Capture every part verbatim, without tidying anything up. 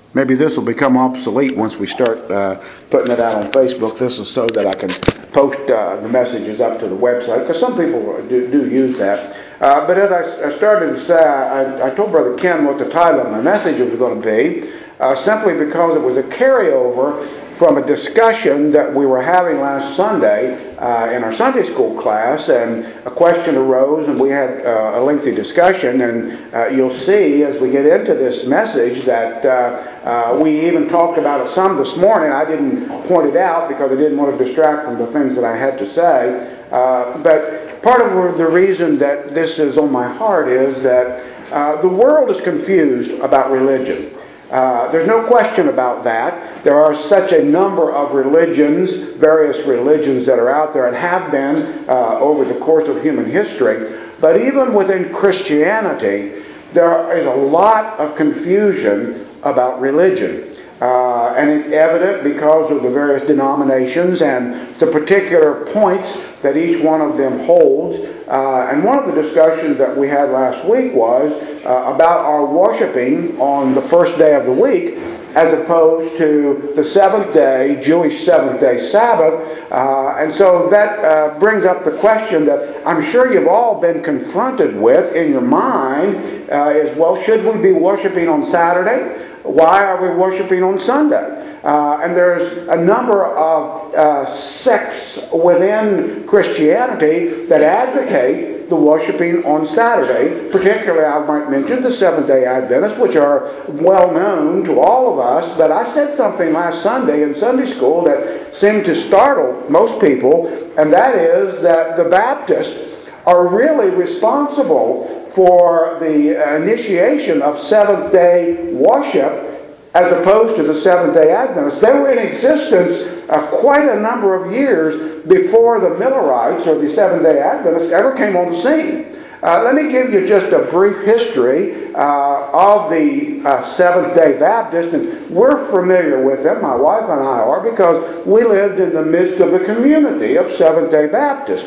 Maybe this will become obsolete once we start uh, putting it out on Facebook. This is so that I can post uh, the messages up to the website, because some people do, do use that. Uh, but as I, I started to say, I, I told Brother Ken what the title of my message was going to be, uh, simply because it was a carryover from a discussion that we were having last Sunday uh, in our Sunday school class, and a question arose, and we had uh, a lengthy discussion, and uh, you'll see as we get into this message that uh, uh, we even talked about it some this morning. I didn't point it out because I didn't want to distract from the things that I had to say, uh, but part of the reason that this is on my heart is that uh, the world is confused about religion. Uh, there's no question about that. There are such a number of religions, various religions that are out there and have been uh, over the course of human history. But even within Christianity, there is a lot of confusion about religion. Uh, and it's evident because of the various denominations and the particular points that each one of them holds. Uh, and one of the discussions that we had last week was uh, about our worshiping on the first day of the week as opposed to the seventh day, Jewish seventh day Sabbath. Uh, and so that uh, brings up the question that I'm sure you've all been confronted with in your mind uh, is, well, should we be worshiping on Saturday? Why are we worshiping on Sunday? Uh, and there's a number of uh, sects within Christianity that advocate the worshiping on Saturday. Particularly, I might mention the Seventh-day Adventists, which are well known to all of us. But I said something last Sunday in Sunday school that seemed to startle most people, and that is that the Baptists are really responsible for the initiation of Seventh-day worship as opposed to the Seventh-day Adventists. They were in existence uh, quite a number of years before the Millerites or the Seventh-day Adventists ever came on the scene. Uh, let me give you just a brief history uh, of the uh, Seventh-day Baptist, and we're familiar with them, my wife and I are, because we lived in the midst of a community of Seventh-day Baptists.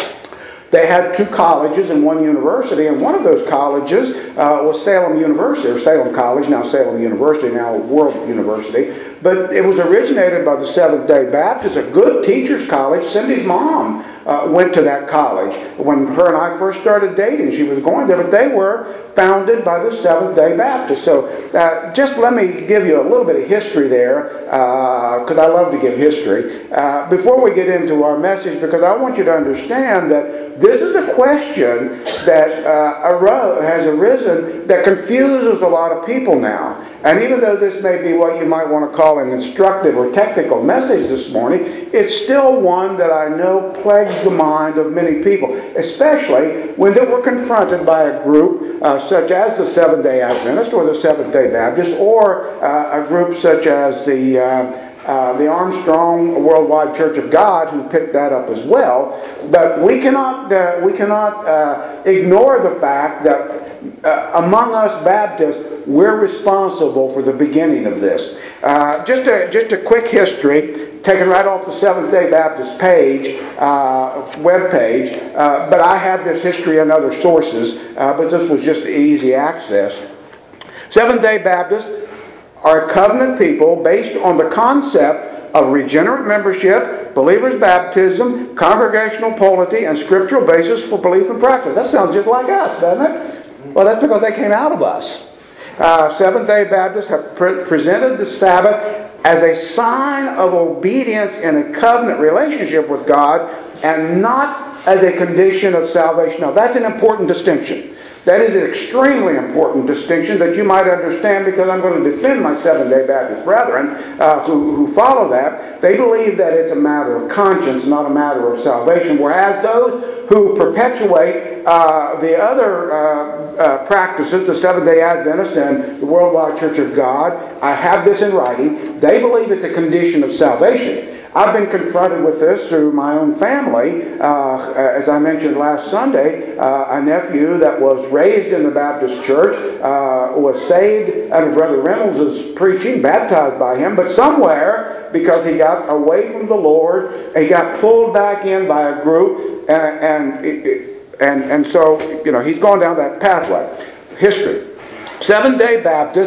They had two colleges and one university, and one of those colleges uh, was Salem University, or Salem College, now Salem University, now World University. But it was originated by the Seventh-day Baptists, a good teacher's college. Cindy's mom uh, went to that college. When her and I first started dating, she was going there, but they were founded by the Seventh-day Baptists. So uh, just let me give you a little bit of history there, because uh, I love to give history, uh, before we get into our message, because I want you to understand that this is a question that uh, arose, has arisen that confuses a lot of people now. And even though this may be what you might want to call an instructive or technical message this morning, it's still one that I know plagues the mind of many people, especially when they were confronted by a group uh, such as the Seventh-day Adventist or the Seventh-day Baptist, or uh, a group such as the uh, Uh, the Armstrong Worldwide Church of God, who picked that up as well. But we cannot uh, we cannot uh, ignore the fact that uh, among us Baptists, we're responsible for the beginning of this. Uh, just a just a quick history, taken right off the Seventh-day Baptist page, uh, web page. Uh, but I have this history in other sources, uh, but this was just easy access. Seventh-day Baptists are a covenant people based on the concept of regenerate membership, believer's baptism, congregational polity, and scriptural basis for belief and practice. That sounds just like us, doesn't it? Well, that's because they came out of us. Uh, Seventh-day Baptists have pre- presented the Sabbath as a sign of obedience in a covenant relationship with God, and not as a condition of salvation. Now, that's an important distinction. That is an extremely important distinction that you might understand, because I'm going to defend my Seventh-day Baptist brethren uh, who, who follow that. They believe that it's a matter of conscience, not a matter of salvation, whereas those who perpetuate uh, the other uh, uh, practices, the Seventh-day Adventists and the Worldwide Church of God, I have this in writing, they believe it's a condition of salvation. I've been confronted with this through my own family. Uh, as I mentioned last Sunday, uh, a nephew that was raised in the Baptist church uh, was saved out of Brother Reynolds' preaching, baptized by him, but somewhere, because he got away from the Lord, he got pulled back in by a group, and and and, and so, you know, he's gone down that pathway. History. Seventh-day Baptists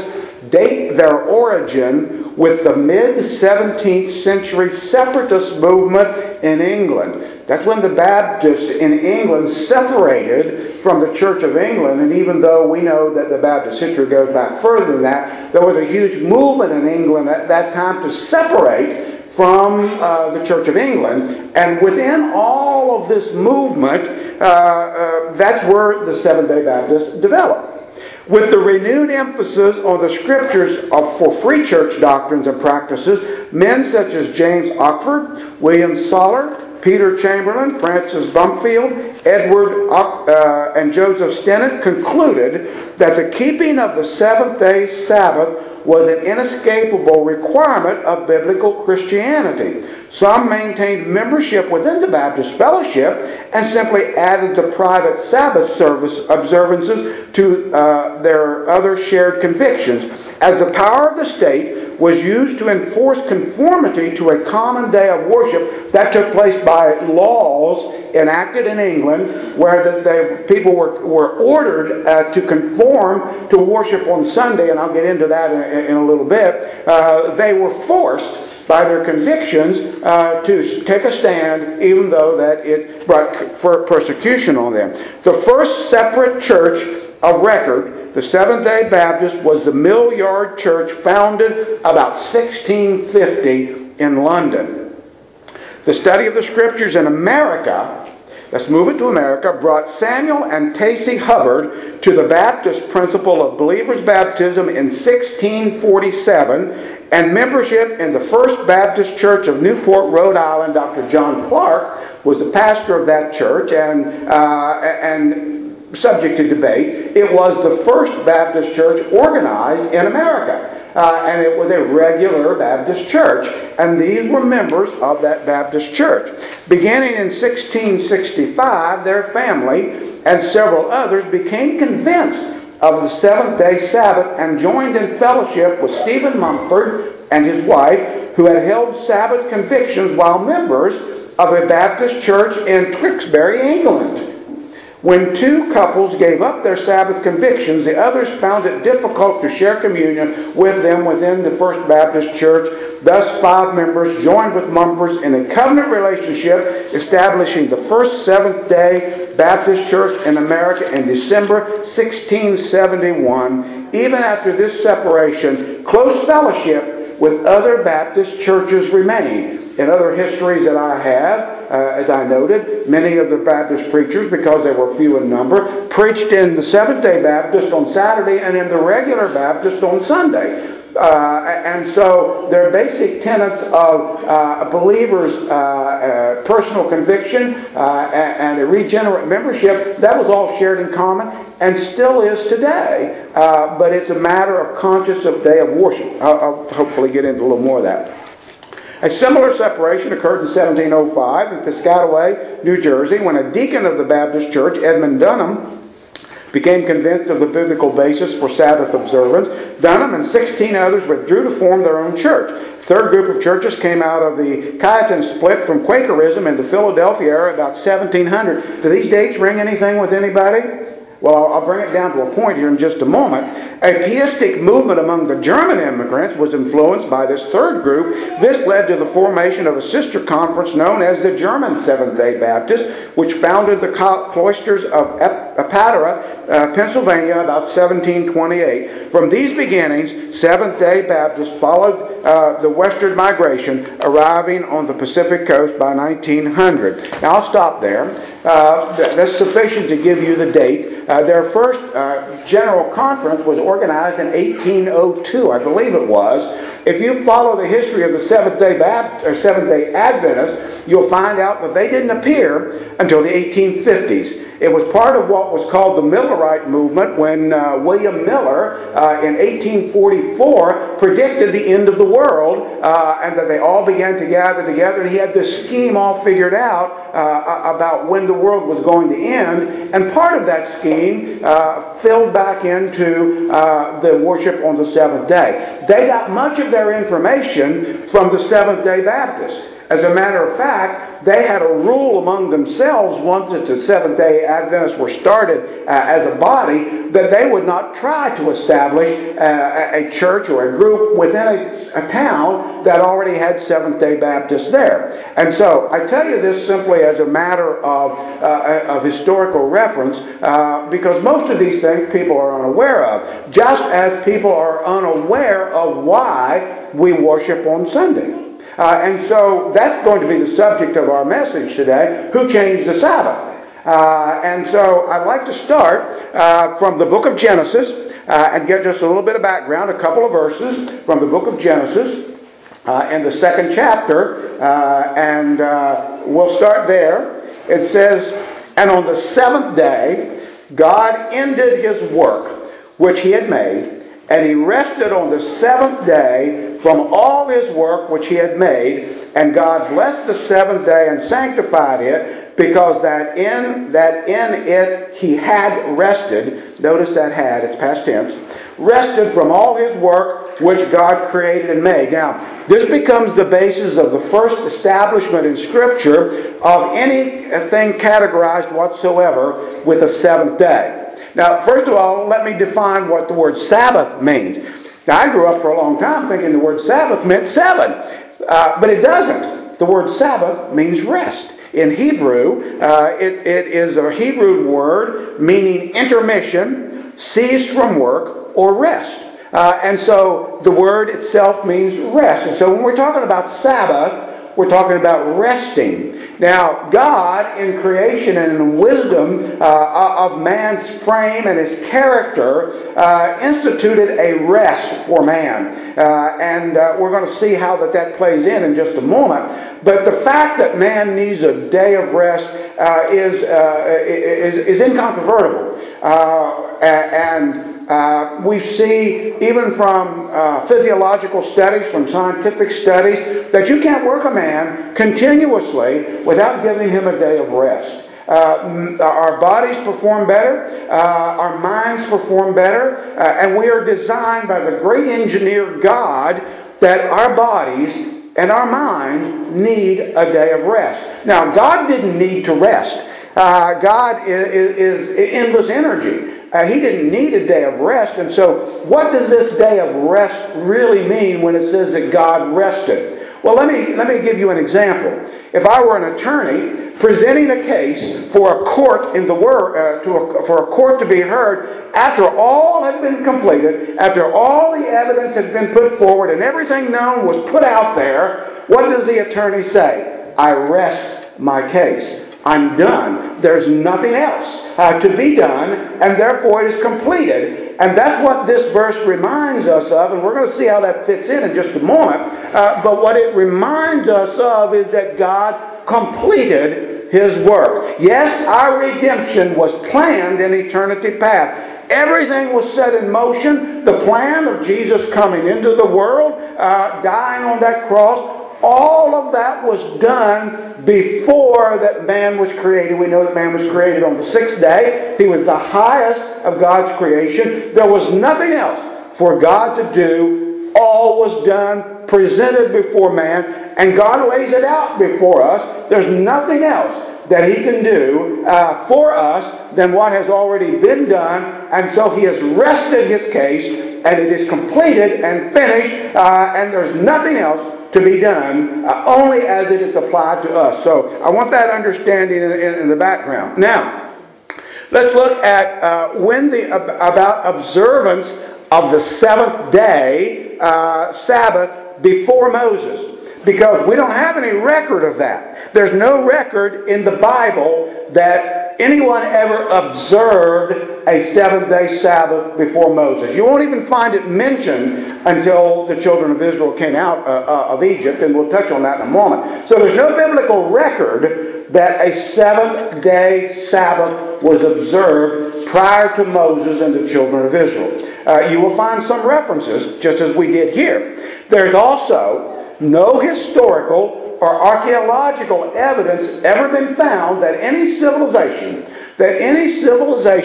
date their origin with the mid-seventeenth century separatist movement in England. That's when the Baptists in England separated from the Church of England, and even though we know that the Baptist history goes back further than that, there was a huge movement in England at that time to separate from uh, the Church of England. And within all of this movement, uh, uh, that's where the Seventh-day Baptists developed. With the renewed emphasis on the Scriptures of, for free church doctrines and practices, men such as James Oxford, William Soller, Peter Chamberlain, Francis Bumfield, Edward uh, and Joseph Stennett concluded that the keeping of the seventh-day Sabbath was an inescapable requirement of biblical Christianity. Some maintained membership within the Baptist fellowship and simply added the private Sabbath service observances to uh, their other shared convictions, as the power of the state was used to enforce conformity to a common day of worship that took place by laws enacted in England, where the, the people were, were ordered uh, to conform to worship on Sunday, and I'll get into that in, in a little bit. Uh, they were forced by their convictions uh, to take a stand, even though that it brought for persecution on them. The first separate church of record, the Seventh-day Baptist, was the Mill Yard Church, founded about sixteen fifty in London. The study of the Scriptures in America, let's move it to America, brought Samuel and Tacey Hubbard to the Baptist principle of believer's baptism in sixteen forty-seven, and membership in the First Baptist Church of Newport, Rhode Island. Doctor John Clark was the pastor of that church, and uh, and subject to debate, it was the first Baptist church organized in America. Uh, and it was a regular Baptist church. And these were members of that Baptist church. Beginning in sixteen sixty-five, their family and several others became convinced of the seventh-day Sabbath and joined in fellowship with Stephen Mumford and his wife, who had held Sabbath convictions while members of a Baptist church in Tewkesbury, England. When two couples gave up their Sabbath convictions, the others found it difficult to share communion with them within the First Baptist Church. Thus, five members joined with Mumford in a covenant relationship, establishing the first Seventh-day Baptist Church in America in December sixteen seventy-one. Even after this separation, close fellowship with other Baptist churches remained. In other histories that I have, uh, as I noted, many of the Baptist preachers, because they were few in number, preached in the Seventh-day Baptist on Saturday and in the regular Baptist on Sunday. Uh, and so their basic tenets of uh, believers' uh, uh, personal conviction uh, and, and a regenerate membership, that was all shared in common and still is today. Uh, but it's a matter of conscious of day of worship. I'll, I'll hopefully get into a little more of that. A similar separation occurred in seventeen oh five in Piscataway, New Jersey, when a deacon of the Baptist Church, Edmund Dunham, became convinced of the biblical basis for Sabbath observance. Dunham and sixteen others withdrew to form their own church. A third group of churches came out of the Chiatan split from Quakerism in the Philadelphia area about seventeen hundred. Do these dates ring anything with anybody? Well, I'll bring it down to a point here in just a moment. A pietistic movement among the German immigrants was influenced by this third group. This led to the formation of a sister conference known as the German Seventh-day Baptist, which founded the cloisters of Epatara, uh, Pennsylvania, about seventeen twenty-eight. From these beginnings, Seventh-day Baptists followed uh, the western migration, arriving on the Pacific coast by nineteen hundred. Now, I'll stop there. Uh, that's sufficient to give you the date. Uh, their first uh, general conference was organized in eighteen oh two, I believe it was. If you follow the history of the Seventh-day Baptist, or Seventh-day Adventists, you'll find out that they didn't appear until the eighteen fifties. It was part of what was called the Millerite movement when uh, William Miller uh, in eighteen forty-four predicted the end of the world uh, and that they all began to gather together. And he had this scheme all figured out uh, about when the world was going to end. And part of that scheme uh, filled back into uh, the worship on the seventh day. They got much of their information from the Seventh-day Baptists. As a matter of fact, they had a rule among themselves once that the Seventh-day Adventists were started uh, as a body, that they would not try to establish uh, a church or a group within a, a town that already had Seventh-day Baptists there. And so I tell you this simply as a matter of, uh, of historical reference, uh, because most of these things people are unaware of, just as people are unaware of why we worship on Sunday. Uh, and so that's going to be the subject of our message today, who changed the Sabbath? Uh, and so I'd like to start uh, from the book of Genesis uh, and get just a little bit of background, a couple of verses from the book of Genesis uh, in the second chapter, uh, and uh, we'll start there. It says, "And on the seventh day, God ended His work which He had made, and He rested on the seventh day from all His work which He had made. And God blessed the seventh day and sanctified it, because that in that in it He had rested." Notice that had, it's past tense. "Rested from all His work which God created and made." Now, this becomes the basis of the first establishment in Scripture of anything categorized whatsoever with a seventh day. Now, first of all, let me define what the word Sabbath means. Now, I grew up for a long time thinking the word Sabbath meant seven, uh, but it doesn't. The word Sabbath means rest. In Hebrew, uh, it, it is a Hebrew word meaning intermission, cease from work, or rest. Uh, and so the word itself means rest. And so when we're talking about Sabbath, we're talking about resting. Now, God, in creation and in wisdom uh, of man's frame and his character, uh, instituted a rest for man. Uh, and uh, we're going to see how that, that plays in in just a moment. But the fact that man needs a day of rest uh, is, uh, is, is incontrovertible. Uh, and Uh, we see, even from uh, physiological studies, from scientific studies, that you can't work a man continuously without giving him a day of rest. Uh, our bodies perform better, uh, our minds perform better, uh, and we are designed by the great engineer God that our bodies and our minds need a day of rest. Now, God didn't need to rest. Uh, God is, is, is endless energy. Uh, he didn't need a day of rest. And so what does this day of rest really mean when it says that God rested? Well, let me let me give you an example. If I were an attorney presenting a case for a court in the wor- uh, to a, for a court to be heard, after all had been completed, after all the evidence had been put forward and everything known was put out there, what does the attorney say? I rest my case. I'm done. There's nothing else uh, to be done, and therefore it is completed. And that's what this verse reminds us of, and we're going to see how that fits in in just a moment. Uh, but what it reminds us of is that God completed His work. Yes, our redemption was planned in eternity past. Everything was set in motion. The plan of Jesus coming into the world, uh, dying on that cross, all of that was done before that man was created. We know that man was created on the sixth day. He was the highest of God's creation. There was nothing else for God to do. All was done, presented before man, and God lays it out before us. There's nothing else that He can do uh, for us than what has already been done, and so He has rested His case, and it is completed and finished, uh, and there's nothing else to be done, uh, only as it is applied to us. So I want that understanding in, in, in the background. Now, let's look at uh, when the about observance of the seventh day uh, Sabbath before Moses, because we don't have any record of that. There's no record in the Bible that anyone ever observed a seventh-day Sabbath before Moses. You won't even find it mentioned until the children of Israel came out uh, uh, of Egypt, and we'll touch on that in a moment. So there's no biblical record that a seventh-day Sabbath was observed prior to Moses and the children of Israel. Uh, you will find some references, just as we did here. There's also no historical or archaeological evidence ever been found that any civilization, that any civilization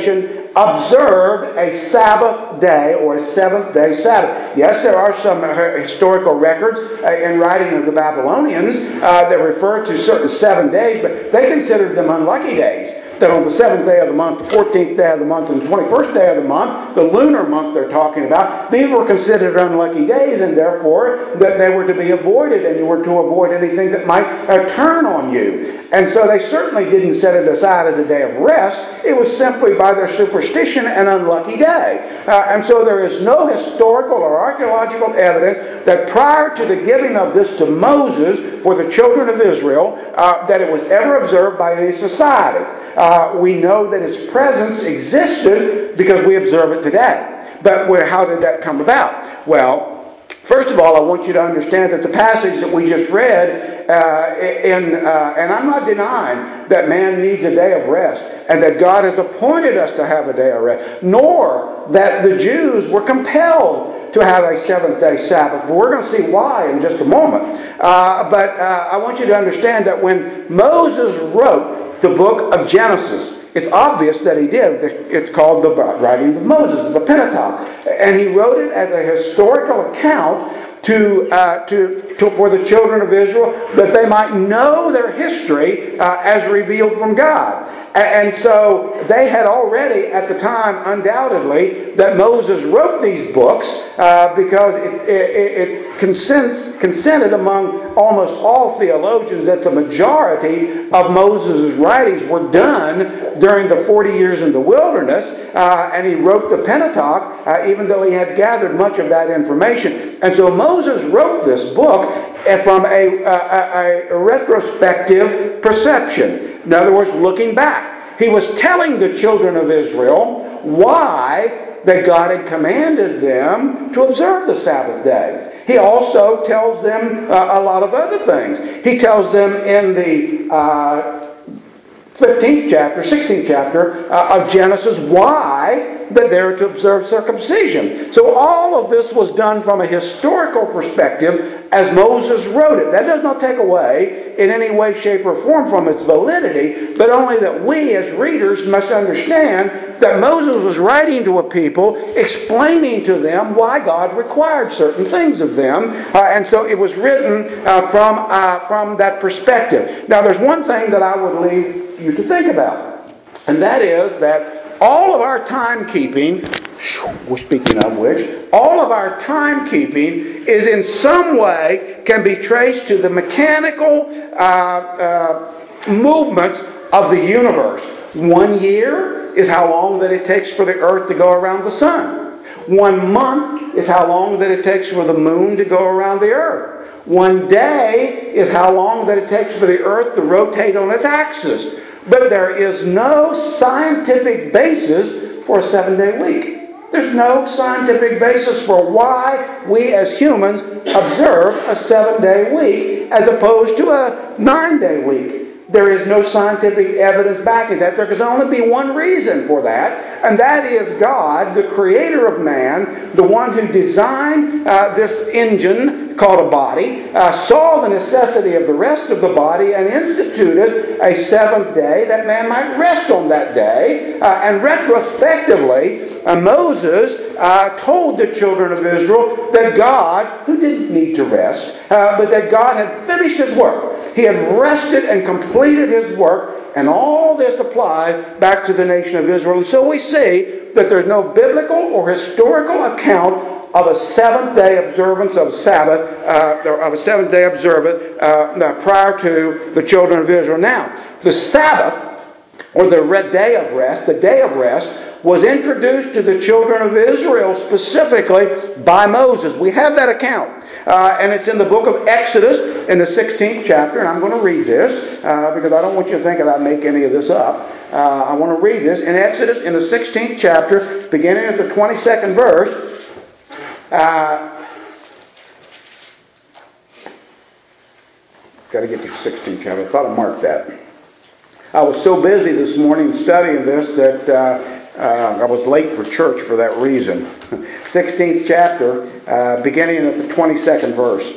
observed a Sabbath day or a seventh day Sabbath. Yes, there are some historical records in writing of the Babylonians uh, that refer to certain seven days, but they considered them unlucky days. That on the seventh day of the month, the fourteenth day of the month, and the twenty-first day of the month, the lunar month they're talking about, these were considered unlucky days, and therefore that they were to be avoided, and you were to avoid anything that might uh, turn on you. And so they certainly didn't set it aside as a day of rest. It was simply by their superstition an unlucky day. Uh, and so there is no historical or archaeological evidence that prior to the giving of this to Moses for the children of Israel, uh, that it was ever observed by any society. Uh, we know that its presence existed because we observe it today. But where, how did that come about? Well, first of all, I want you to understand that the passage that we just read, uh, in, uh, and I'm not denying that man needs a day of rest, and that God has appointed us to have a day of rest, nor that the Jews were compelled to have a seventh-day Sabbath. But we're going to see why in just a moment. Uh, but uh, I want you to understand that when Moses wrote the book of Genesis, it's obvious that he did. It's called the writing of Moses, the Pentateuch. And he wrote it as a historical account to, uh, to, to for the children of Israel, that they might know their history uh, as revealed from God. And so they had already, at the time, undoubtedly, that Moses wrote these books uh, because it, it, it consents, consented among almost all theologians that the majority of Moses' writings were done during the forty years in the wilderness. Uh, and he wrote the Pentateuch, uh, even though he had gathered much of that information. And so Moses wrote this book from a, a, a retrospective perception. In other words, looking back. He was telling the children of Israel why that God had commanded them to observe the Sabbath day. He also tells them uh, a lot of other things. He tells them in the uh, fifteenth chapter, sixteenth chapter uh, of Genesis why that they're to observe circumcision. So all of this was done from a historical perspective as Moses wrote it. That does not take away in any way, shape, or form from its validity, but only that we as readers must understand that Moses was writing to a people, explaining to them why God required certain things of them. Uh, and so it was written uh, from, uh, from that perspective. Now there's one thing that I would leave you to think about, and that is that all of our timekeeping, speaking of which, all of our timekeeping is in some way can be traced to the mechanical uh, uh, movements of the universe. One year is how long that it takes for the earth to go around the sun. One month is how long that it takes for the moon to go around the earth. One day is how long that it takes for the earth to rotate on its axis. But there is no scientific basis for a seven-day week. There's no scientific basis for why we as humans observe a seven-day week as opposed to a nine-day week. There is no scientific evidence backing that. There can only be one reason for that, and that is God, the creator of man, the one who designed uh, this engine called a body, uh, saw the necessity of the rest of the body and instituted a seventh day that man might rest on that day. Uh, and retrospectively, uh, Moses uh, told the children of Israel that God, who didn't need to rest, uh, but that God had finished His work. He had rested and completed His work, and all this applies back to the nation of Israel. And so we see that there's no biblical or historical account of a seventh-day observance of Sabbath, uh, of a seventh-day observance uh, prior to the children of Israel. Now, the Sabbath, or the day of rest, the day of rest, was introduced to the children of Israel specifically by Moses. We have that account. Uh, and it's in the book of Exodus in the sixteenth chapter. And I'm going to read this uh, because I don't want you to think that I make any of this up. Uh, I want to read this. In Exodus in the sixteenth chapter, beginning at the twenty-second verse, uh, got to get to the sixteenth chapter. I thought I marked that. I was so busy this morning studying this that uh, uh, I was late for church for that reason. sixteenth chapter, uh, beginning at the twenty-second verse.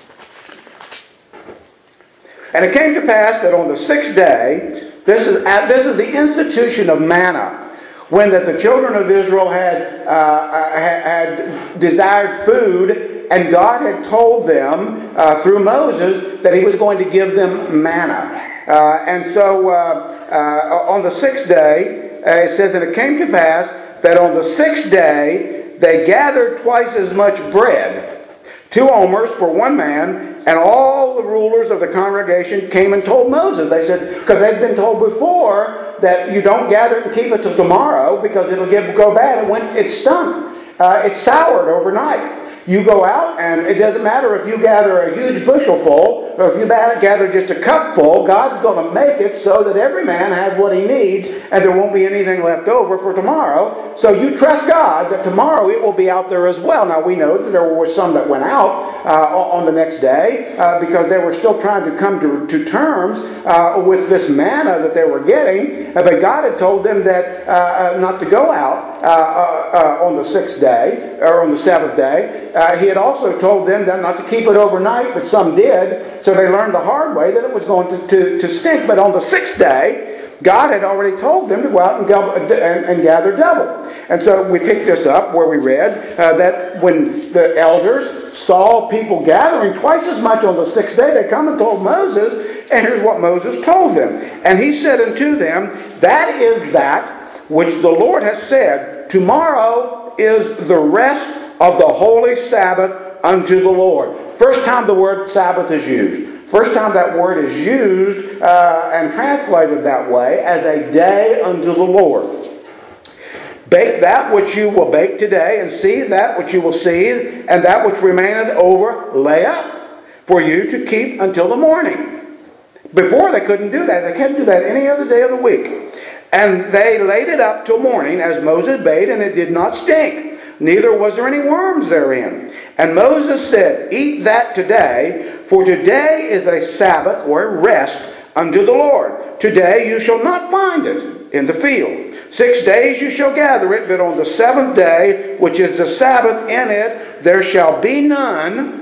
And it came to pass that on the sixth day, this is, this is the institution of manna, when that the children of Israel had, uh, had, had desired food, and God had told them uh, through Moses that He was going to give them manna. Uh, and so uh, uh, on the sixth day, uh, it says, and it came to pass that on the sixth day they gathered twice as much bread, two omers for one man, and all the rulers of the congregation came and told Moses. They said, because they'd been told before that you don't gather it and keep it till tomorrow because it'll get, go bad. And when it stunk, uh, it soured overnight. You go out, and it doesn't matter if you gather a huge bushel full or if you gather just a cup full, God's going to make it so that every man has what he needs and there won't be anything left over for tomorrow. So you trust God that tomorrow it will be out there as well. Now we know that there were some that went out uh, on the next day uh, because they were still trying to come to, to terms uh, with this manna that they were getting. Uh, but God had told them that uh, not to go out uh, uh, uh, on the sixth day or on the seventh day. Uh, he had also told them that not to keep it overnight, but some did. So they learned the hard way that it was going to, to, to stink. But on the sixth day, God had already told them to go out and, go, and, and gather double. And so we picked this up where we read uh, that when the elders saw people gathering twice as much on the sixth day, they come and told Moses, and here's what Moses told them. And he said unto them, that is that which the Lord has said, tomorrow is the rest of the holy Sabbath unto the Lord. First time the word Sabbath is used. First time that word is used uh, and translated that way as a day unto the Lord. Bake that which you will bake today, and seize that which you will seize, and that which remaineth over lay up for you to keep until the morning. Before they couldn't do that. They couldn't do that any other day of the week. And they laid it up till morning, as Moses bade, and it did not stink. Neither was there any worms therein. And Moses said, eat that today, for today is a Sabbath or a rest unto the Lord. Today you shall not find it in the field. Six days you shall gather it, but on the seventh day, which is the Sabbath in it, there shall be none.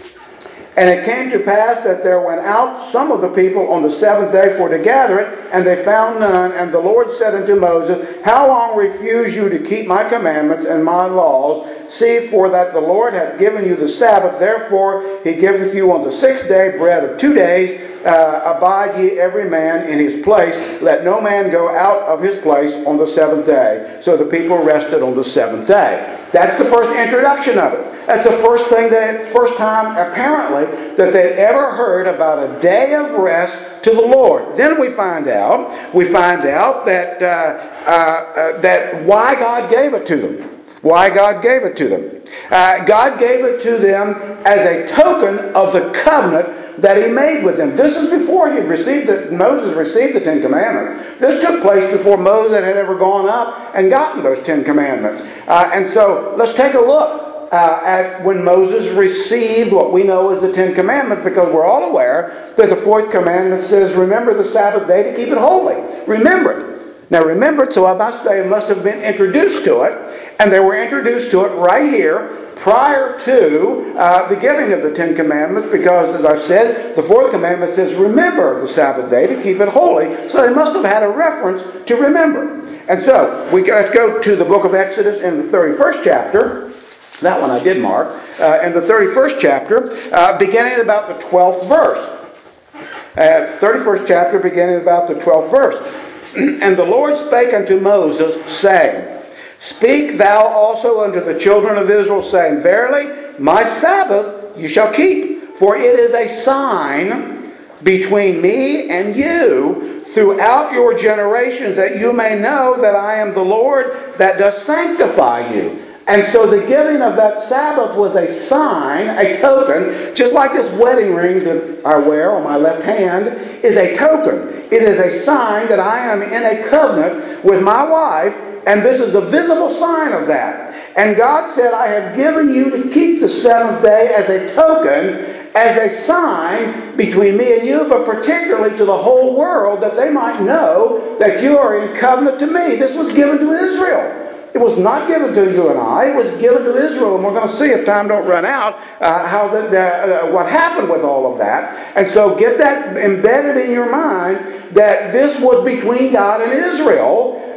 And it came to pass that there went out some of the people on the seventh day for to gather it, and they found none. And the Lord said unto Moses, how long refuse you to keep my commandments and my laws? See, for that the Lord hath given you the Sabbath, therefore he giveth you on the sixth day bread of two days. Uh, abide ye every man in his place. Let no man go out of his place on the seventh day. So the people rested on the seventh day. That's the first introduction of it. That's the first thing that, first time apparently, that they'd ever heard about a day of rest to the Lord. Then we find out, we find out that uh, uh, uh, that why God gave it to them. Why God gave it to them. Uh, God gave it to them as a token of the covenant that He made with them. This is before He received it. Moses received the Ten Commandments. This took place before Moses had ever gone up and gotten those Ten Commandments. Uh, and so let's take a look uh, at when Moses received what we know as the Ten Commandments, because we're all aware that the fourth commandment says, remember the Sabbath day to keep it holy. Remember it. Now remember it, so I must say it must have been introduced to it, and they were introduced to it right here prior to uh, the giving of the Ten Commandments, because as I've said, the fourth commandment says remember the Sabbath day to keep it holy, so they must have had a reference to remember. And so, we, let's go to the book of Exodus in the thirty-first chapter. That one I did mark. Uh, in the thirty-first chapter, uh, beginning about the twelfth verse. Uh, thirty-first chapter, beginning about the twelfth verse. And the Lord spake unto Moses, saying, speak thou also unto the children of Israel, saying, verily, my Sabbath you shall keep, for it is a sign between me and you throughout your generations, that you may know that I am the Lord that does sanctify you. And so the giving of that Sabbath was a sign, a token, just like this wedding ring that I wear on my left hand is a token. It is a sign that I am in a covenant with my wife, and this is a visible sign of that. And God said, I have given you to keep the seventh day as a token, as a sign between me and you, but particularly to the whole world, that they might know that you are in covenant to me. This was given to Israel. It was not given to you and I. It was given to Israel. And we're going to see, if time don't run out, uh, how the, the, uh, what happened with all of that. And so get that embedded in your mind that this was between God and Israel.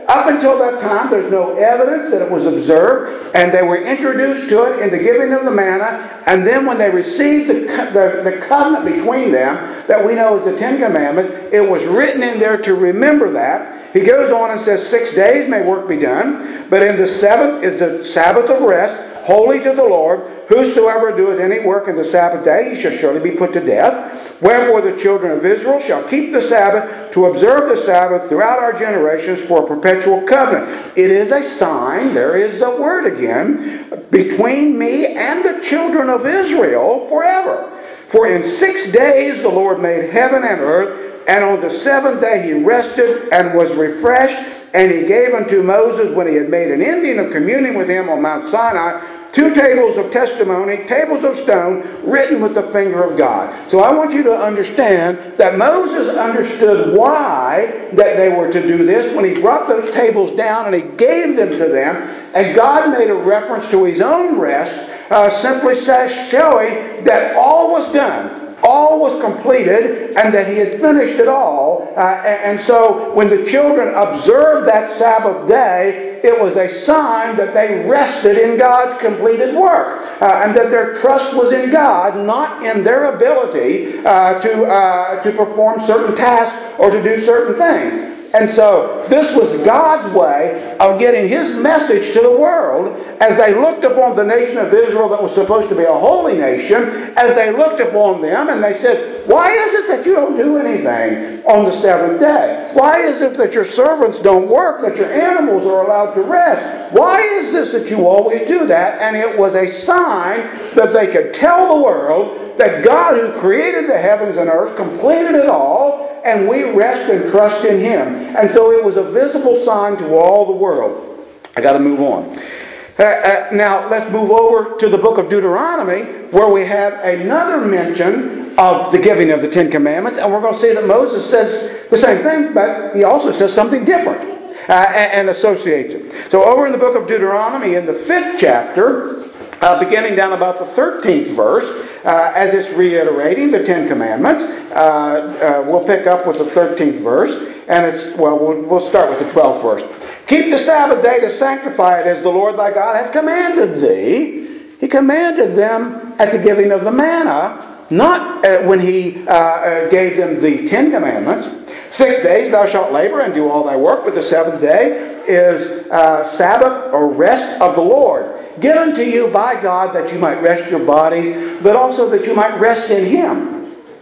Up until that time, there's no evidence that it was observed, and they were introduced to it in the giving of the manna, and then when they received the, the, the covenant between them, that we know as the Ten Commandments, it was written in there to remember that. He goes on and says, six days may work be done, but in the seventh is the Sabbath of rest, holy to the Lord. Whosoever doeth any work in the Sabbath day, he shall surely be put to death. Wherefore the children of Israel shall keep the Sabbath, to observe the Sabbath throughout our generations for a perpetual covenant. It is a sign, there is the word again, between me and the children of Israel forever. For in six days the Lord made heaven and earth, and on the seventh day he rested and was refreshed. And he gave unto Moses, when he had made an ending of communing with him on Mount Sinai, two tables of testimony, tables of stone, written with the finger of God. So I want you to understand that Moses understood why that they were to do this when he brought those tables down and he gave them to them. And God made a reference to his own rest, uh, simply says, showing that all was done. All was completed, and that he had finished it all. Uh, and, and so when the children observed that Sabbath day, it was a sign that they rested in God's completed work. Uh, and that their trust was in God, not in their ability uh, to, uh, to perform certain tasks or to do certain things. And so this was God's way of getting His message to the world as they looked upon the nation of Israel that was supposed to be a holy nation, as they looked upon them and they said, why is it that you don't do anything on the seventh day? Why is it that your servants don't work, that your animals are allowed to rest? Why is this that you always do that? And it was a sign that they could tell the world that God, who created the heavens and earth, completed it all, and we rest and trust in Him. And so it was a visible sign to all the world. I got to move on. Uh, uh, now let's move over to the book of Deuteronomy, where we have another mention of the giving of the Ten Commandments, and we're going to see that Moses says the same thing, but he also says something different uh, and, and associates it. So over in the book of Deuteronomy, in the fifth chapter, Uh, beginning down about the thirteenth verse, uh, as it's reiterating the Ten Commandments. Uh, uh, we'll pick up with the thirteenth verse, and it's, well, well, we'll start with the twelfth verse. Keep the Sabbath day to sanctify it as the Lord thy God hath commanded thee. He commanded them at the giving of the manna, not uh, when He uh, uh, gave them the Ten Commandments. Six days thou shalt labor and do all thy work, but the seventh day is uh, Sabbath or rest of the Lord, given to you by God that you might rest your body, but also that you might rest in Him.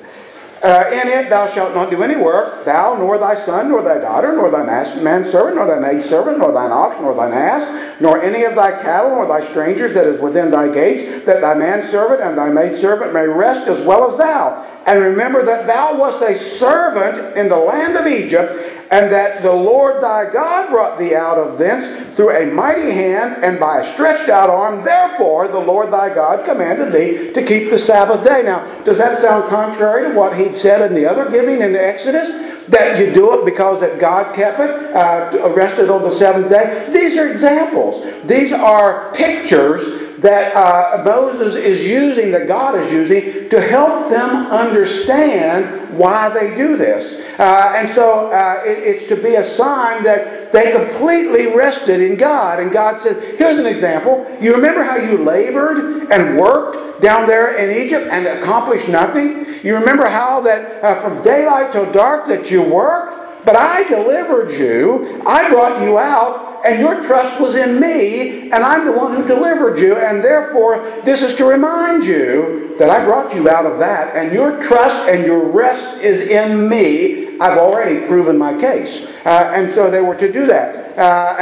Uh, in it thou shalt not do any work, thou, nor thy son, nor thy daughter, nor thy manservant, nor thy maidservant, nor thine ox, nor thine ass, nor any of thy cattle, nor thy strangers that is within thy gates, that thy manservant and thy maidservant may rest as well as thou. And remember that thou wast a servant in the land of Egypt, and that the Lord thy God brought thee out of thence through a mighty hand and by a stretched out arm. Therefore the Lord thy God commanded thee to keep the Sabbath day. Now, does that sound contrary to what He'd said in the other giving in the Exodus? That you do it because that God kept it, uh, rested on the seventh day? These are examples. These are pictures that uh, Moses is using, that God is using, to help them understand why they do this. Uh, and so uh, it, it's to be a sign that they completely rested in God. And God says, here's an example. You remember how you labored and worked down there in Egypt and accomplished nothing? You remember how that uh, from daylight till dark that you worked? But I delivered you. I brought you out. And your trust was in me, and I'm the one who delivered you, and therefore this is to remind you that I brought you out of that, and your trust and your rest is in me. I've already proven my case. Uh, and so they were to do that,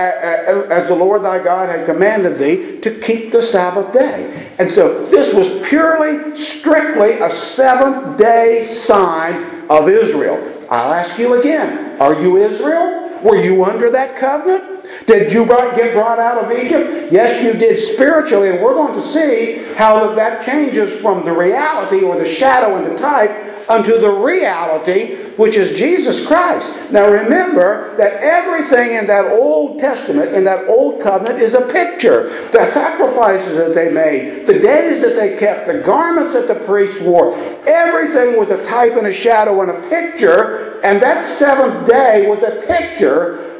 uh, as the Lord thy God had commanded thee, to keep the Sabbath day. And so this was purely, strictly a seventh day sign of Israel. I'll ask you again, are you Israel? Were you under that covenant? Did you get brought out of Egypt? Yes, you did spiritually, and we're going to see how that changes from the reality or the shadow and the type unto the reality, which is Jesus Christ. Now remember that everything in that Old Testament, in that Old Covenant, is a picture. The sacrifices that they made, the days that they kept, the garments that the priests wore, everything was a type and a shadow and a picture, and that seventh day was a picture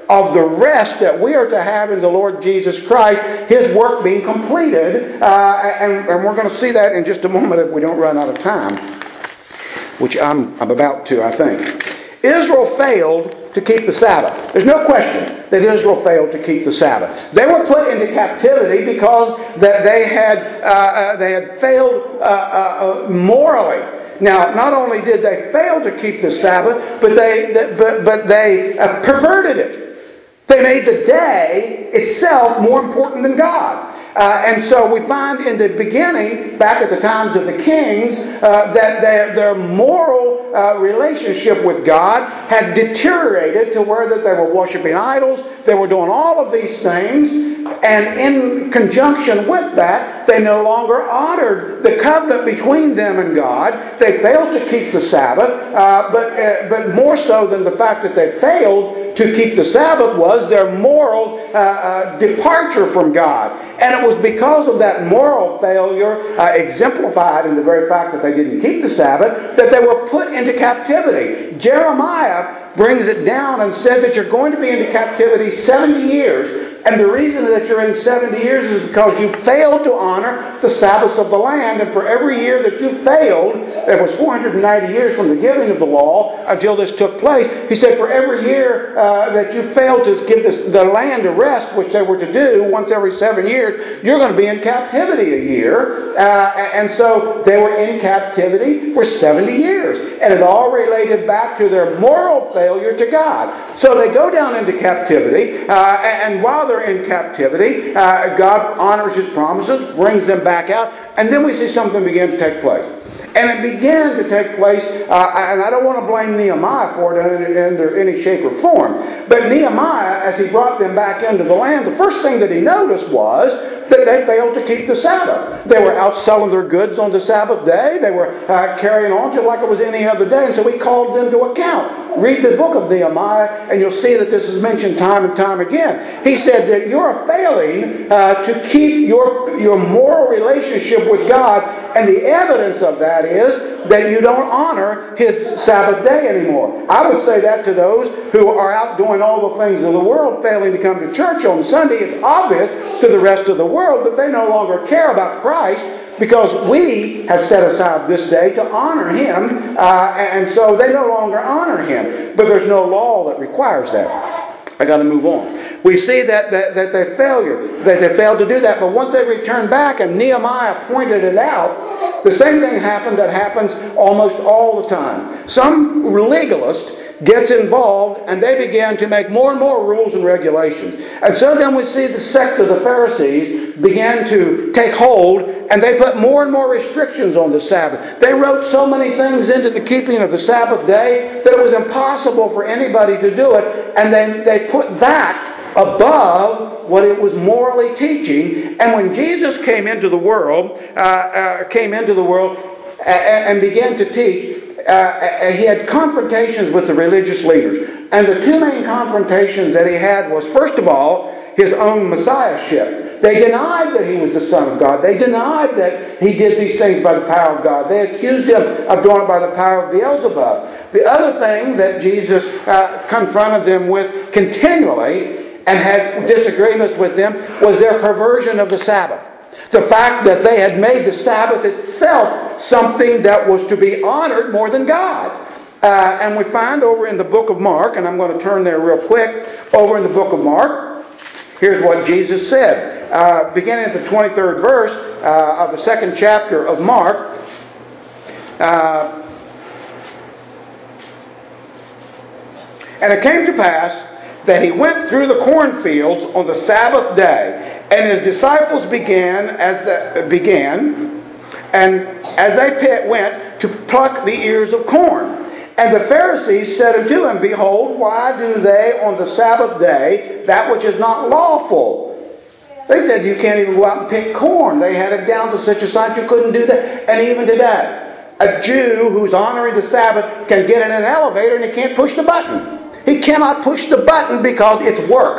of the rest that we are to have in the Lord Jesus Christ, His work being completed. Uh, and, and we're going to see that in just a moment if we don't run out of time, which I'm, I'm about to, I think. Israel failed to keep the Sabbath. There's no question that Israel failed to keep the Sabbath. They were put into captivity because that they had uh, uh, they had failed uh, uh, morally. Now, not only did they fail to keep the Sabbath, but they but but they uh, perverted it. They made the day itself more important than God. Uh, and so we find in the beginning, back at the times of the kings, uh, that their, their moral uh, relationship with God had deteriorated to where that they were worshiping idols, they were doing all of these things, and in conjunction with that, they no longer honored the covenant between them and God. They failed to keep the Sabbath, uh, but, uh, but more so than the fact that they failed to keep the Sabbath was their moral uh, uh, departure from God. And it was because of that moral failure, uh, exemplified in the very fact that they didn't keep the Sabbath, that they were put into captivity. Jeremiah brings it down and said that you're going to be into captivity seventy years. And the reason that you're in seventy years is because you failed to honor the Sabbaths of the land. And for every year that you failed, there was four hundred ninety years from the giving of the law until this took place. He said for every year uh, that you failed to give this, the land a rest, which they were to do once every seven years, you're going to be in captivity a year. Uh, and so they were in captivity for seventy years. And it all related back to their moral failure to God. So they go down into captivity, uh, and while they're in captivity, uh, God honors His promises, brings them back out, and then we see something begin to take place. And it began to take place, uh, and I don't want to blame Nehemiah for it under any shape or form, but Nehemiah, as he brought them back into the land, the first thing that he noticed was that they failed to keep the Sabbath. They were out selling their goods on the Sabbath day. They were uh, carrying on just like it was any other day. And so he called them to account. Read the book of Nehemiah, and you'll see that this is mentioned time and time again. He said that you're failing uh, to keep your, your moral relationship with God, and the evidence of that is that you don't honor His Sabbath day anymore. I would say that to those who are out doing all the things of the world, failing to come to church on Sunday. It's obvious to the rest of the world that they no longer care about Christ, because we have set aside this day to honor Him, uh, and so they no longer honor Him. But there's no law that requires that. I got to move on. We see that, that, that they failure, that they failed to do that. But once they returned back and Nehemiah pointed it out, the same thing happened that happens almost all the time. Some legalist gets involved and they begin to make more and more rules and regulations. And so then we see the sect of the Pharisees began to take hold, and they put more and more restrictions on the Sabbath. They wrote so many things into the keeping of the Sabbath day that it was impossible for anybody to do it, and then they put that above what it was morally teaching. And when Jesus came into the world, uh, uh, came into the world and, and began to teach, Uh, he had confrontations with the religious leaders. And the two main confrontations that he had was, first of all, his own messiahship. They denied that he was the Son of God. They denied that he did these things by the power of God. They accused him of doing it by the power of Beelzebub. The other thing that Jesus uh, confronted them with continually and had disagreements with them was their perversion of the Sabbath. The fact that they had made the Sabbath itself something that was to be honored more than God. Uh, and we find over in the book of Mark, and I'm going to turn there real quick, over in the book of Mark, here's what Jesus said. Uh, beginning at the twenty-third verse uh, of the second chapter of Mark, uh, and it came to pass that he went through the cornfields on the Sabbath day, and his disciples began as the, began, and as they pit went to pluck the ears of corn. And the Pharisees said unto him, Behold, why do they on the Sabbath day that which is not lawful? They said you can't even go out and pick corn. They had it down to such a science you couldn't do that. And even today, a Jew who's honoring the Sabbath can get in an elevator and he can't push the button. He cannot push the button because it's work.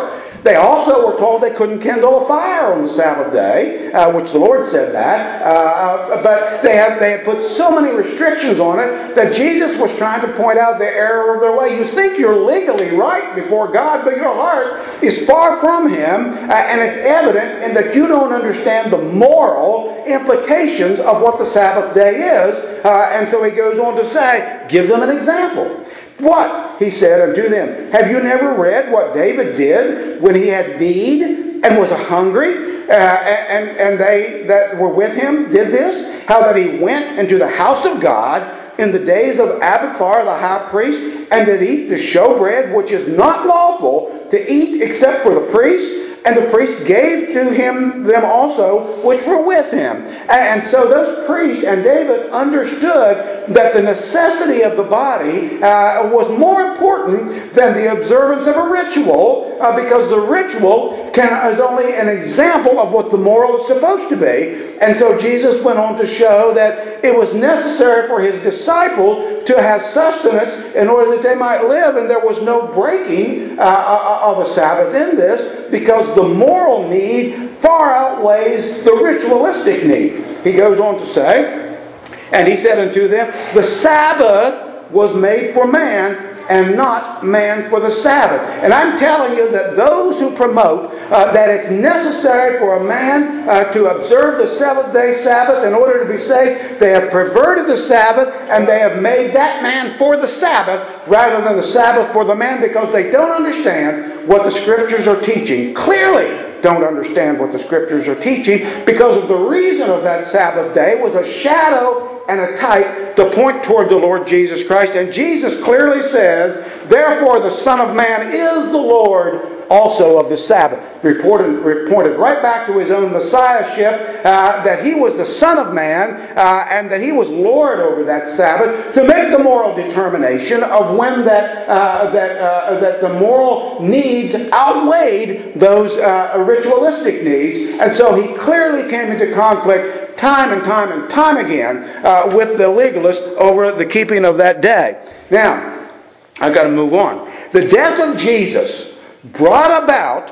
They also were told they couldn't kindle a fire on the Sabbath day, uh, which the Lord said that. Uh, but they had, they had put so many restrictions on it that Jesus was trying to point out the error of their way. You think you're legally right before God, but your heart is far from Him, uh, and it's evident in that you don't understand the moral implications of what the Sabbath day is. Uh, and so He goes on to say, give them an example. What? He said unto them, have you never read what David did when he had need and was hungry? Uh, and, and they that were with him did this? How that he went into the house of God in the days of Abiathar the high priest, and did eat the showbread, which is not lawful to eat except for the priest? And the priest gave to him them also which were with him. And so those priests and David understood that the necessity of the body uh, was more important than the observance of a ritual, uh, because the ritual can, is only an example of what the moral is supposed to be. And so Jesus went on to show that it was necessary for His disciples to have sustenance in order that they might live, and there was no breaking uh, of a Sabbath in this, because the moral need far outweighs the ritualistic need. He goes on to say, and He said unto them, the Sabbath was made for man, and not man for the Sabbath. And I'm telling you that those who promote uh, that it's necessary for a man uh, to observe the seventh day Sabbath in order to be saved, they have perverted the Sabbath, and they have made that man for the Sabbath rather than the Sabbath for the man, because they don't understand what the Scriptures are teaching. Clearly don't understand what the Scriptures are teaching, because of the reason of that Sabbath day was a shadow and a type to point toward the Lord Jesus Christ. And Jesus clearly says, therefore the Son of Man is the Lord also of the Sabbath. Reported, reported right back to His own Messiahship, uh, that He was the Son of Man, uh, and that He was Lord over that Sabbath, to make the moral determination of when that uh, that uh, that the moral needs outweighed those uh, ritualistic needs. And so He clearly came into conflict time and time and time again uh, with the legalists over the keeping of that day. Now, I've got to move on. The death of Jesus brought about,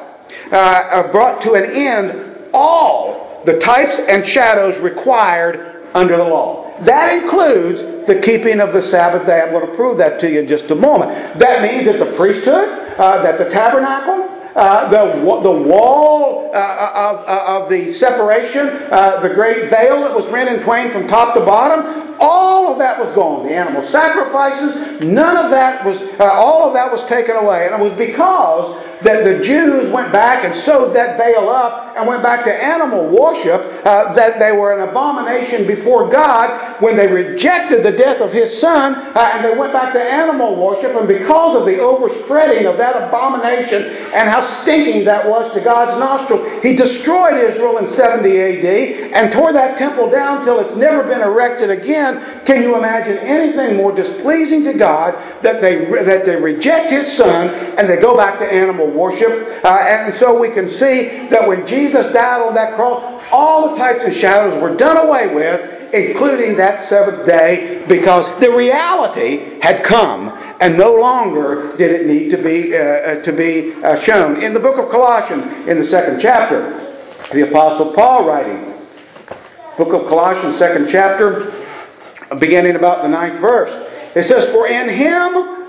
uh, brought to an end all the types and shadows required under the law. That includes the keeping of the Sabbath day. I'm going to prove that to you in just a moment. That means that the priesthood, uh, that the tabernacle, Uh, the the wall uh, of, of the separation, uh, the great veil that was rent in twain from top to bottom, all of that was gone. The animal sacrifices, none of that was, uh, all of that was taken away. And it was because that the Jews went back and sewed that veil up and went back to animal worship, uh, that they were an abomination before God when they rejected the death of His Son, uh, and they went back to animal worship. And because of the overspreading of that abomination and how stinking that was to God's nostrils, He destroyed Israel in seventy A D and tore that temple down till it's never been erected again. Can you imagine anything more displeasing to God that they that they reject His Son and they go back to animal worship? Uh, and so we can see that when Jesus died on that cross, all the types of shadows were done away with, including that seventh day, because the reality had come, and no longer did it need to be uh, to be uh, shown. In the book of Colossians, in the second chapter, the Apostle Paul writing, book of Colossians, second chapter, beginning about the ninth verse, it says, for in Him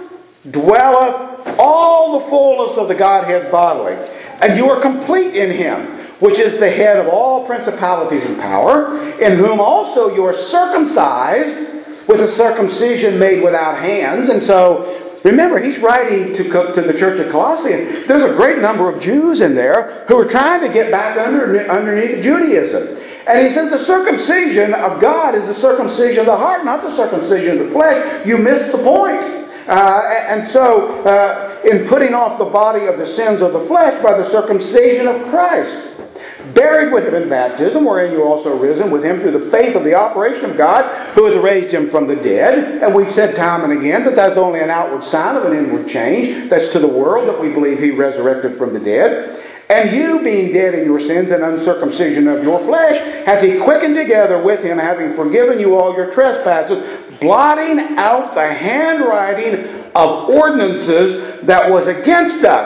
dwelleth all the fullness of the Godhead bodily, and you are complete in Him, which is the head of all principalities and power, in whom also you are circumcised with a circumcision made without hands. And so, remember, he's writing to, to the church of Colossae, and there's a great number of Jews in there who are trying to get back under, underneath Judaism. And he says the circumcision of God is the circumcision of the heart, not the circumcision of the flesh. You missed the point. Uh, and so, uh, in putting off the body of the sins of the flesh by the circumcision of Christ, buried with Him in baptism, wherein you also risen with Him through the faith of the operation of God, who has raised Him from the dead. And we've said time and again that that's only an outward sign of an inward change. That's to the world that we believe He resurrected from the dead. And you, being dead in your sins and uncircumcision of your flesh, hath He quickened together with Him, having forgiven you all your trespasses, blotting out the handwriting of ordinances that was against us,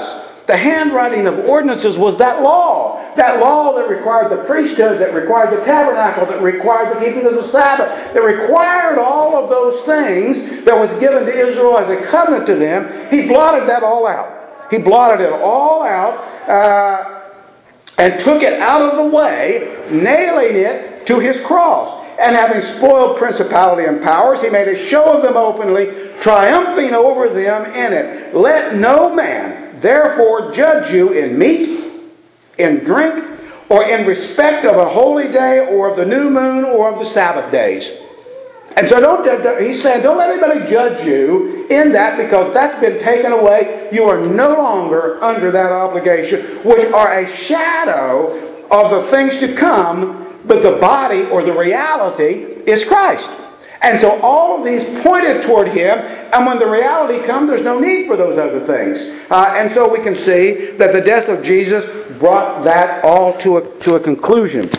the handwriting of ordinances was that law. That law that required the priesthood, that required the tabernacle, that required the keeping of the Sabbath, that required all of those things that was given to Israel as a covenant to them. He blotted that all out. He blotted it all out uh, and took it out of the way, nailing it to His cross. And having spoiled principality and powers, He made a show of them openly, triumphing over them in it. Let no man therefore judge you in meat, in drink, or in respect of a holy day, or of the new moon, or of the Sabbath days. And so don't, he's saying, don't let anybody judge you in that, because that's been taken away. You are no longer under that obligation, which are a shadow of the things to come, but the body or the reality is Christ. And so all of these pointed toward Him, and when the reality comes, there's no need for those other things. Uh, and so we can see that the death of Jesus brought that all to a, to a conclusion.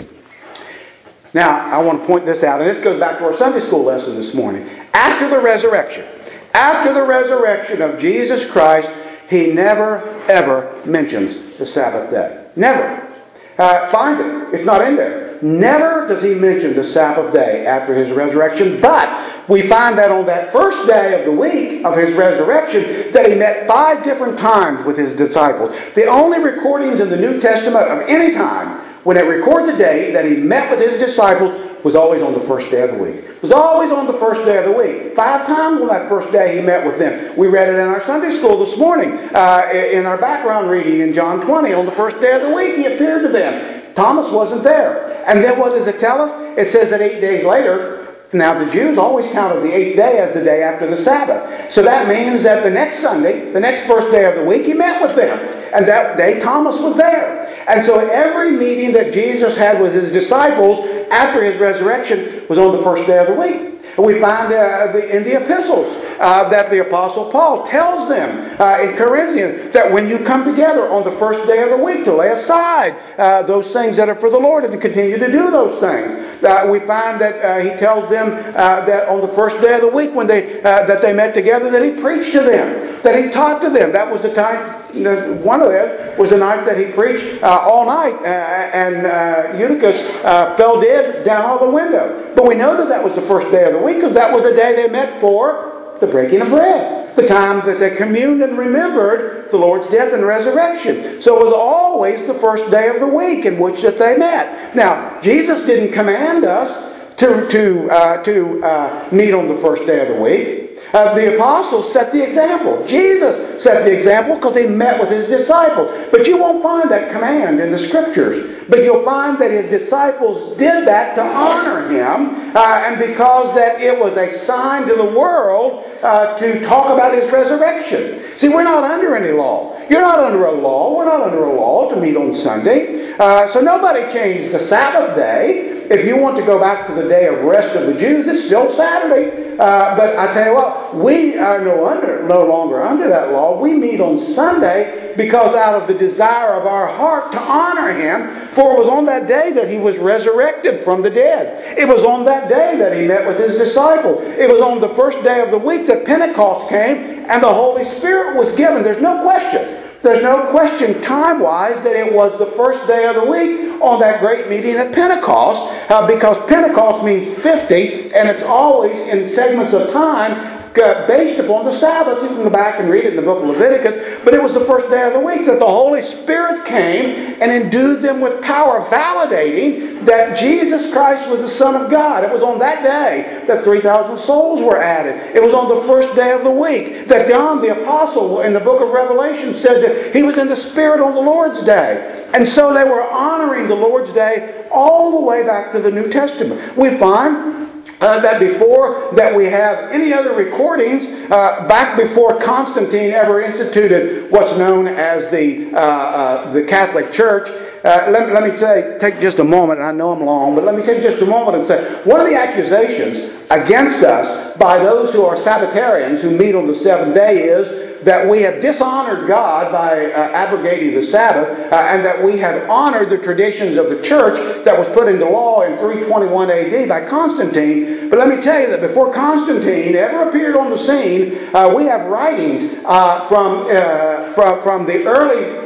Now, I want to point this out, and this goes back to our Sunday school lesson this morning. After the resurrection, after the resurrection of Jesus Christ, He never, ever mentions the Sabbath day. Never. Uh, find it. It's not in there. Never does He mention the Sabbath day after His resurrection, but we find that on that first day of the week of His resurrection that He met five different times with His disciples. The only recordings in the New Testament of any time when it records a day that He met with His disciples was always on the first day of the week. It was always on the first day of the week. Five times on that first day He met with them. We read it in our Sunday school this morning uh, in our background reading in John twenty. On the first day of the week He appeared to them. Thomas wasn't there. And then what does it tell us? It says that eight days later, now the Jews always counted the eighth day as the day after the Sabbath. So that means that the next Sunday, the next first day of the week, He met with them. And that day Thomas was there. And so every meeting that Jesus had with His disciples after His resurrection was on the first day of the week. And we find uh, the, in the epistles uh, that the Apostle Paul tells them uh, in Corinthians that when you come together on the first day of the week to lay aside uh, those things that are for the Lord and to continue to do those things. Uh, we find that uh, he tells them uh, that on the first day of the week when they uh, that they met together that He preached to them, that He taught to them. That was the time. One of them was the night that He preached uh, all night, uh, and uh, Eutychus uh, fell dead down out of the window. But we know that that was the first day of the week because that was the day they met for the breaking of bread, the time that they communed and remembered the Lord's death and resurrection. So it was always the first day of the week in which that they met. Now, Jesus didn't command us to to uh, to uh, meet on the first day of the week. Uh, the apostles set the example. Jesus set the example because He met with His disciples. But you won't find that command in the Scriptures. But you'll find that His disciples did that to honor Him, uh, and because that it was a sign to the world uh, to talk about His resurrection. See, we're not under any law. You're not under a law. We're not under a law to meet on Sunday. Uh, so nobody changed the Sabbath day. If you want to go back to the day of rest of the Jews, it's still Saturday. Uh, but I tell you what, we are no, under, no longer under that law. We meet on Sunday because out of the desire of our heart to honor Him, for it was on that day that He was resurrected from the dead. It was on that day that He met with His disciples. It was on the first day of the week that Pentecost came and the Holy Spirit was given. There's no question. There's no question time-wise that it was the first day of the week on that great meeting at Pentecost, uh, because Pentecost means fifty, and it's always in segments of time uh, based upon the Sabbath. You can go back and read it in the book of Leviticus, but it was the first day of the week that the Holy Spirit came and endued them with power, validating that Jesus Christ was the Son of God. It was on that day that three thousand souls were added. It was on the first day of the week that John the Apostle in the book of Revelation said that he was in the Spirit on the Lord's Day. And so they were honoring the Lord's Day all the way back to the New Testament. We find Uh, that before that we have any other recordings, uh, back before Constantine ever instituted what's known as the uh, uh, the Catholic Church. Uh, let, let me say, take just a moment, and I know I'm long, but let me take just a moment and say, one of the accusations against us by those who are Sabbatarians who meet on the seventh day is that we have dishonored God by uh, abrogating the Sabbath, uh, and that we have honored the traditions of the church that was put into law in three twenty-one A D by Constantine. But let me tell you that before Constantine ever appeared on the scene, uh, we have writings uh, from, uh, from from the early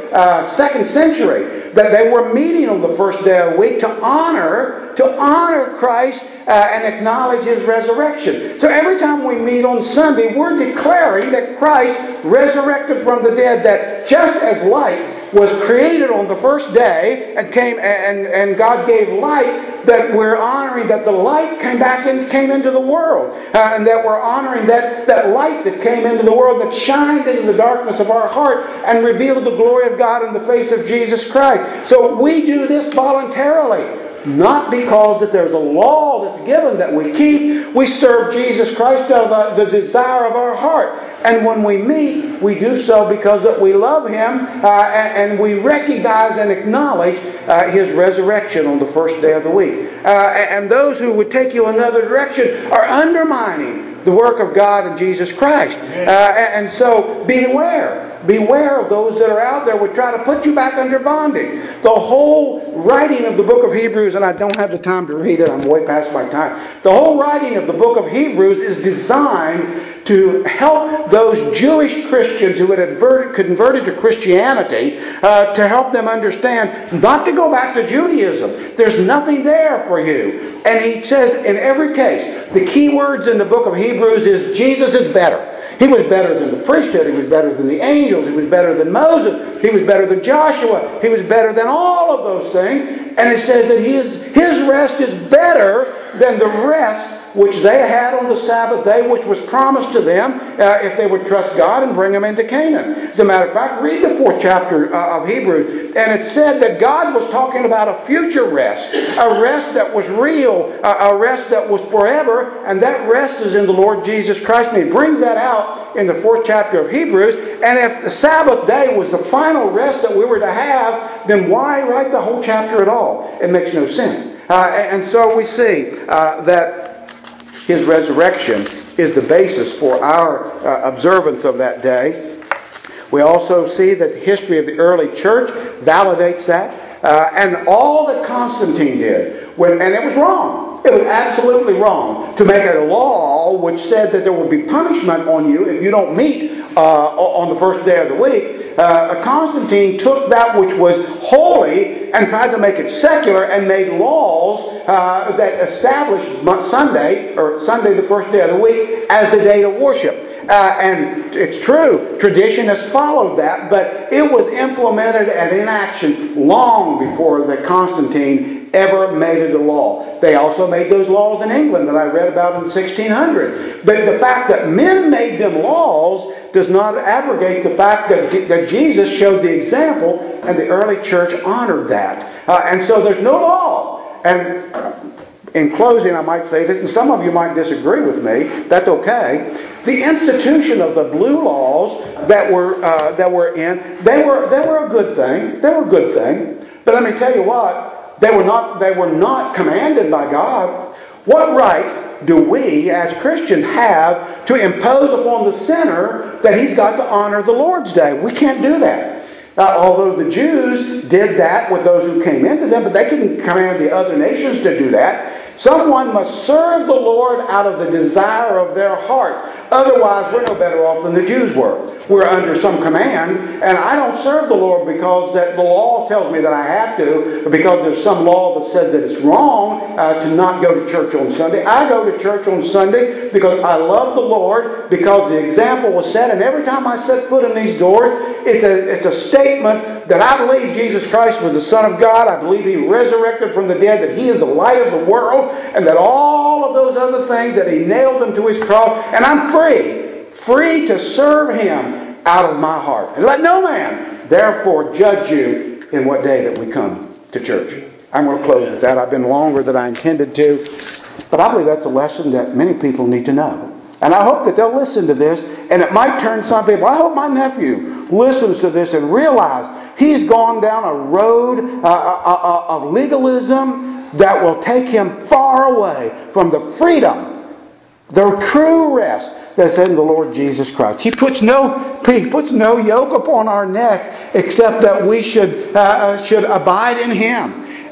uh, second century, that they were meeting on the first day of the week to honor, to honor Christ uh, and acknowledge His resurrection. So every time we meet on Sunday, we're declaring that Christ resurrected from the dead, that just as light was created on the first day and came and, and God gave light, that we're honoring that the light came back and came into the world, uh, and that we're honoring that, that light that came into the world, that shined into the darkness of our heart and revealed the glory of God in the face of Jesus Christ. So we do this voluntarily. Not because that there's a law that's given that we keep. We serve Jesus Christ out of the, the desire of our heart. And when we meet, we do so because that we love Him uh, and, and we recognize and acknowledge uh, His resurrection on the first day of the week. Uh, and those who would take you another direction are undermining the work of God in Jesus Christ. Uh, and so beware. Beware of those that are out there who would try to put you back under bondage. The whole writing of the book of Hebrews, and I don't have the time to read it, I'm way past my time. The whole writing of the book of Hebrews is designed to help those Jewish Christians who had converted, converted to Christianity, uh, to help them understand not to go back to Judaism. There's nothing there for you. And he says in every case, the key words in the book of Hebrews is Jesus is better. He was better than the priesthood. He was better than the angels. He was better than Moses. He was better than Joshua. He was better than all of those things. And it says that his, his rest is better than the rest which they had on the Sabbath day, which was promised to them uh, if they would trust God and bring them into Canaan. As a matter of fact, read the fourth chapter uh, of Hebrews, and it said that God was talking about a future rest, a rest that was real, uh, a rest that was forever, and that rest is in the Lord Jesus Christ. And he brings that out in the fourth chapter of Hebrews. And if the Sabbath day was the final rest that we were to have, then why write the whole chapter at all? It makes no sense. Uh, and so we see uh, that His resurrection is the basis for our uh, observance of that day. We also see that the history of the early church validates that. Uh, and all that Constantine did, when, and it was wrong. It was absolutely wrong to make a law which said that there will be punishment on you if you don't meet uh, on the first day of the week. Uh, Constantine took that which was holy and tried to make it secular and made laws uh, that established Sunday, or Sunday the first day of the week, as the day to worship. Uh, and it's true, tradition has followed that, but it was implemented and in action long before that Constantine ever made it a law. They also made those laws in England that I read about in sixteen hundred. But the fact that men made them laws does not abrogate the fact that, that Jesus showed the example, and the early church honored that. Uh, and so there's no law. And uh, in closing, I might say this, and some of you might disagree with me. That's okay. The institution of the blue laws that were uh, that were in, they were they were a good thing. They were a good thing. But let me tell you what. They were not, they were not commanded by God. What right do we as Christians have to impose upon the sinner that he's got to honor the Lord's Day? We can't do that. Uh, although the Jews did that with those who came into them, but they couldn't command the other nations to do that. Someone must serve the Lord out of the desire of their heart. Otherwise, we're no better off than the Jews were. We're under some command, and I don't serve the Lord because that the law tells me that I have to, or because there's some law that says that it's wrong uh, to not go to church on Sunday. I go to church on Sunday because I love the Lord, because the example was set, and every time I set foot in these doors, it's a, it's a statement that I believe Jesus Christ was the Son of God. I believe He resurrected from the dead, that He is the light of the world, and that all of those other things, that He nailed them to His cross, and I'm free, free to serve Him out of my heart. And let no man therefore judge you in what day that we come to church. I'm going to close with that. I've been longer than I intended to, but I believe that's a lesson that many people need to know. And I hope that they'll listen to this, and it might turn some people. I hope my nephew listens to this and realizes he's gone down a road uh, uh, of legalism that will take him far away from the freedom, the true rest that's in the Lord Jesus Christ. He puts no He puts no yoke upon our neck except that we should uh, should abide in Him.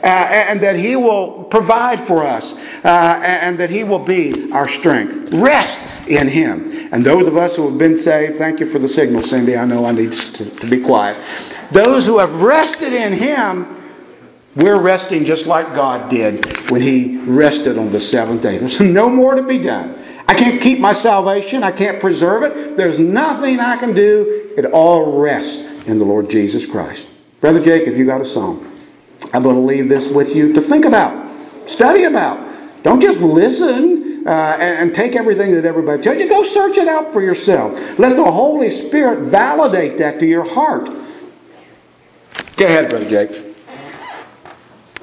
and that He will provide for us, uh, and that He will be our strength. Rest in Him. And those of us who have been saved, thank you for the signal, Cindy. I know I need to, to be quiet. Those who have rested in Him, we're resting just like God did when He rested on the seventh day. There's no more to be done. I can't keep my salvation. I can't preserve it. There's nothing I can do. It all rests in the Lord Jesus Christ. Brother Jake, if you got a song, I'm going to leave this with you to think about, study about. Don't just listen uh, and, and take everything that everybody tells you. Go search it out for yourself. Let the Holy Spirit validate that to your heart. Go ahead, Brother Jake.